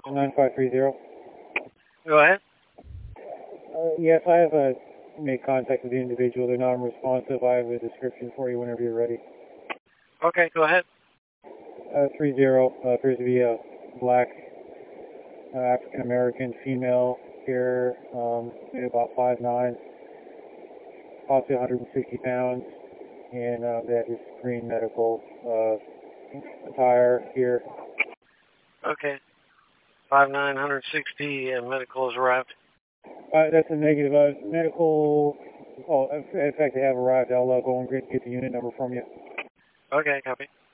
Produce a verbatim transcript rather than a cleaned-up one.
nine five three zero. Go ahead. Uh, yes, I have uh, made contact with the individual. They're non-responsive. I have a description for you whenever you're ready. Okay, go ahead. Uh, three zero uh, appears to be a black uh, African-American female here, um, maybe about five nine, possibly one hundred sixty pounds, and uh, they have this green medical uh, attire here. Okay. five nine, one hundred sixty, and medical has arrived. Uh, that's a negative. Uh, medical, oh, in fact, they have arrived. I'll uh, go and get, get the unit number from you. Okay, copy.